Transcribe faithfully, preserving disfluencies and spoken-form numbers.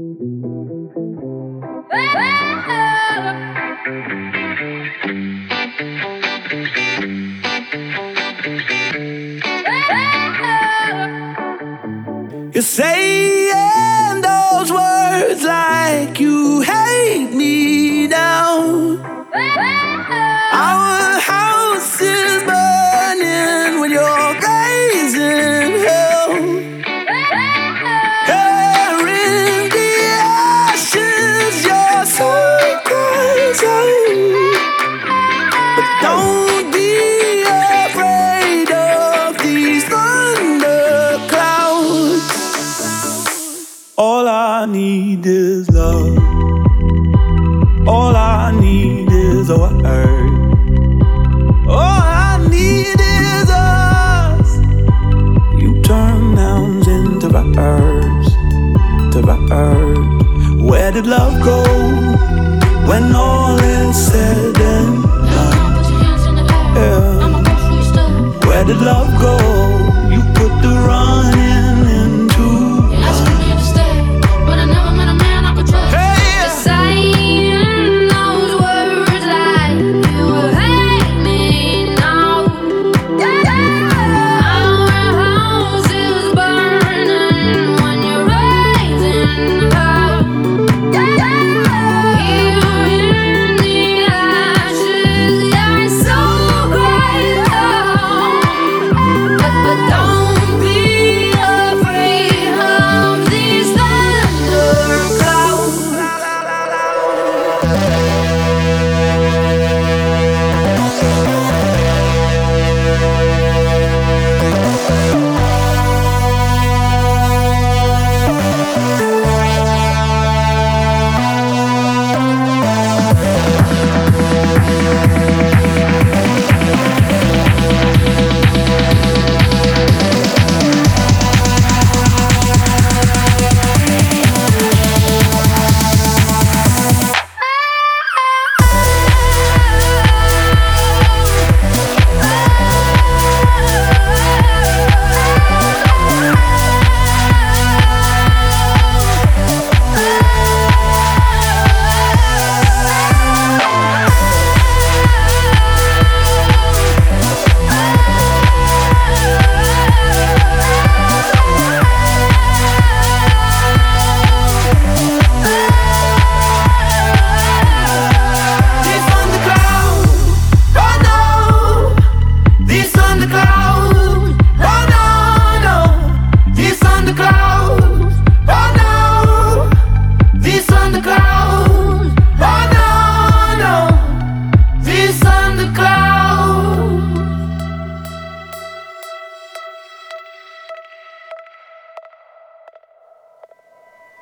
You're saying those words like you hate me now. Our house is burning when you're raising hell. Carrying the ashes, your soul cries out. But don't be afraid of these thunder clouds. All I need is love. All I need is a word. All I need is us. You turn nouns into verbs, to verbs. Where did love go when all is said and done? Yeah. Where did love go?